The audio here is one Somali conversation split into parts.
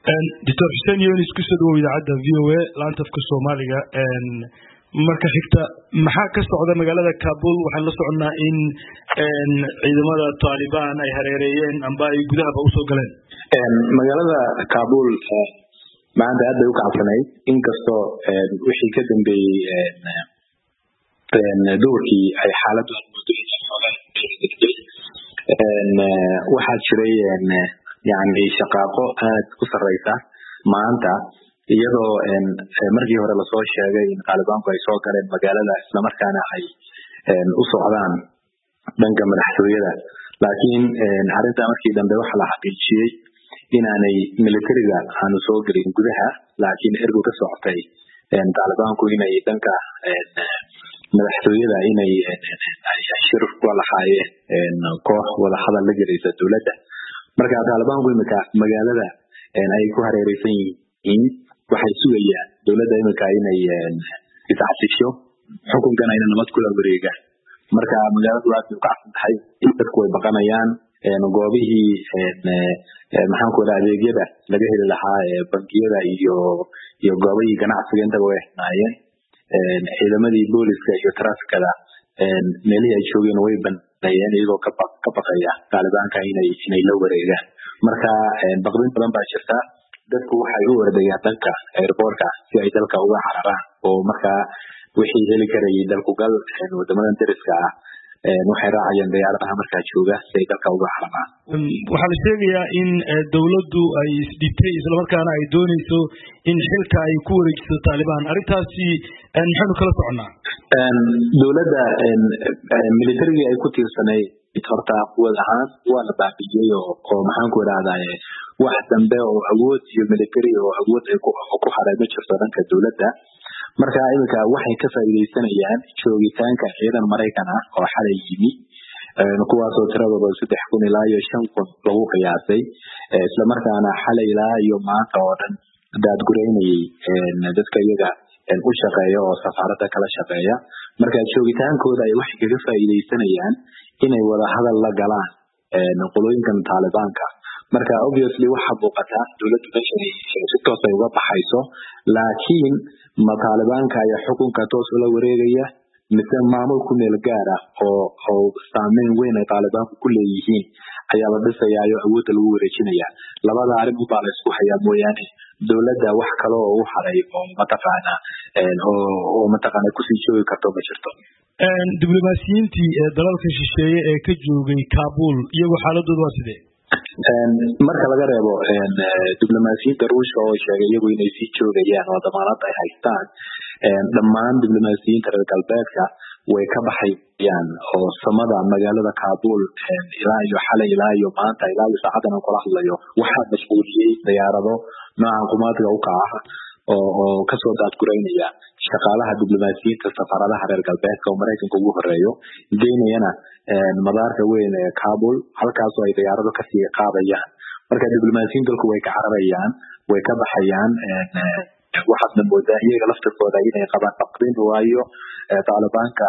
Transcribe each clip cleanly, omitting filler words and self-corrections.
Dr. Hussein Yunis ku soo dhawaad idaacada VOA laanta afka Soomaaliga marka xigta maxaa ka socda magaalada Kabul waxaan la soconaa in ciidamada Taliban ay hareereeyeen amba ay gudaha u soo galeen magaalada Kabul maanta aad bay u kacabsanayd inkastoo wixii ka dambeeyay doorkii ay xaaladdu waxaa jiray يعني shaqaaqo aad ku sareysa maanta iyadoo markii hore la soo sheegay in Talibanku ay soo galeen magaalada isla markaana ay u socdaan dhanka madaxtooyada laakiin arinta markii dambe waxa la xaqiijiyay inaanay militariga aanu soo galin gudaha laakiin ergo ka socotay Talibanku inay dhanka madaxtooyada inay shirif ku lahaayeen koox wada hadal la jiraysa dawladda marka Talibanku imika magaalada ay ku hareeraysan yihiin waxay sugayaan dawladda imika inay iscasisho xukunkan ay nabad kula wareegaan marka magaaladu aad u kacsan tahay dadku way baqanayaan goobihii maxaan ku raadiyay adeegyada laga heli lahaa bankiyada iyo goobihii ganacsiga inta way haayeen ciidamadii booliska iyo trafficada meelihii ay joogeen way banayeen iyagoo ka baqaya Talibanka inay la wareegaan marka baqdin badan baa jirta dadku waxay u wardayaan dhanka airportka si ay dalka uga cararaan oo marka wixii heli karayay dalku gal wadamadan dariska ah waxay raacayeen diyaaradaha marka jooga si ay dalka uga cararaan waxa la sheegayaa in dawladdu ay isdhibtay isla markaana ay doonayso in xilka ay ku wareejiso Taliban arintaasi maxaanu kala soconaa dawladda militariga ay ku tiirsanay horta quwad ahaan waa la baabiyay oo maxaan ku raadayay wax dambe oo awood iyo military oo awood ay ku haray ma jirto dhanka dawladda marka iminka waxay ka faa'iideysanayaan joogitaanka ciidan Mareykan ah oo xalay yimi kuwaas oo tiradooda 3,000 ilaa 5,000 lagu qiyaasay isla markaana xalay ilaa iyo maanta oo dhan dad gureynayay dadka iyaga u shaqeeya oo safaaradda kala shaqeeya marka joogitaankooda ay wax kaga faa'iideysanayaan inay wada hadal la galaan qolooyinkan Talibanka marka obviously waxa muuqata dawladdu meesha si toos ah uga baxayso laakiin ma Talibanka ay xukunka toos ula wareegaya mise maamul ku meel gaar ah oo saameyn weyn ay Talibanku ku leeyihiin ayaa la dhisayaa awood lagu wareejinaya labada arrin u baa la isku hayaa mooyaane dawladda wax kale oo u haray oo mataqaana ku sii joogi karto ma jirto diblomaasiyiintii dalalka shisheeye ee ka joogay Kabul iyagu xaaladoodu waa sidee marka laga reebo diblomaasiyiinta Ruushka oo sheegay iyagu inay sii joogayaan oo damaanad ay haystaan dhammaan diblomaasiyiinta reer galbeedka way ka baxayaan oo samada magaalada Kabul ilaa iyo xalay ilaa iyo maanta ilaa iyo saacadan kula hadlayo waxaa mashquuliyay diyaarado noocan qumaadka u kaca oo ka soo daad gureynaya shaqaalaha diblomaasiyiinta safaradaha reer galbeedka oo Mareykanka ugu horeeyo deynayana madaarka weyn ee Kabul halkaas oo ay diyaarado ka sii qaadayaan marka diblomaasiyiintu dalku way ka cararayaan way ka baxayaan waxaadna moodaa iyaga laftirkooda inay qabaan taqdiin waayo Talibanka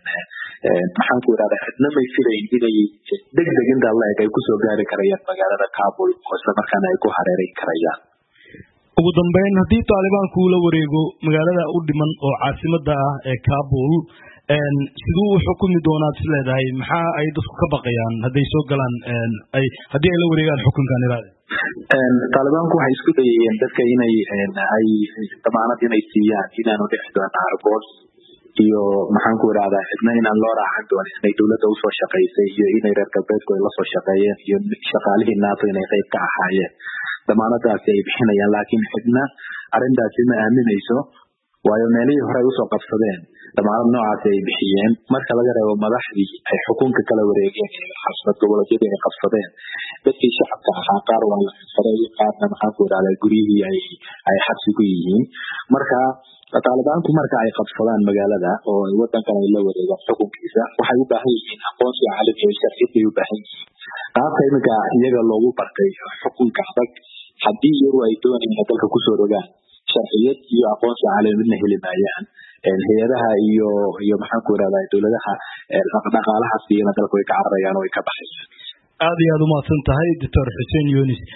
maxaan ku raadayay cidna may filayn inay degdeg inta la ay ku soo gaari karayaan magaalada Kabul oo isla markaana ay ku hareeray karayaan ugu dambeyn haddii Talibanku la wareego magaalada u dhiman oo caasimada ah ee Kabul sidoo uu xukumi doonaa isleedahay maxaa ay dadku ka baqayaan haday soo galaan haddii ay la wareegaan xukunkan iraade Talibanku waxay isku dayayeen dadka inay ay damaanad inay siiyaan inaanu dhixi doono airport iyo maxaan ku raadayay cidna inaan loo raacan doonin inay dawladda u soo shaqeysay iyo inay reer galbeedku ay la soo shaqeeyeen iyo shaqaalihii NATO inay qayb ka ahaayeen damaanadaasi ay bixinayaan laakiin cidna arintaasi ma aaminayso waayo meelihii hore ay usoo qabsadeen damaanad noocaasi ay bixiyeen marka laga reebo madaxdii ay xukunka kala wareegeen xasnad goboleedyada ay qabsadeen dadkii shacabka ahaa qaar waa la xiray qaarna maxaan ku raadayay guryihii ay xabsi ku yihiin marka Talibanku marka ay qabsadaan magaalada oo wadankan ay la wareegaan xukunkiisa waxay u baahan yihiin aqoonsi caalami ah sharci ay u baahan yihiin qaabka imika iyaga loogu bartay xukunka adag haddii iyagu ay doonayaan dalka ku soo rogaan sharciyad iyo aqoonsi caalami midna heli maayaan hay'adaha iyo maxaan ku raadayay dawladaha dhaqaalaha siiyana dalka way ka cararayaan oo way ka baxayaan aad iyo aad u mahadsan tahay Dr. Hussein Yunis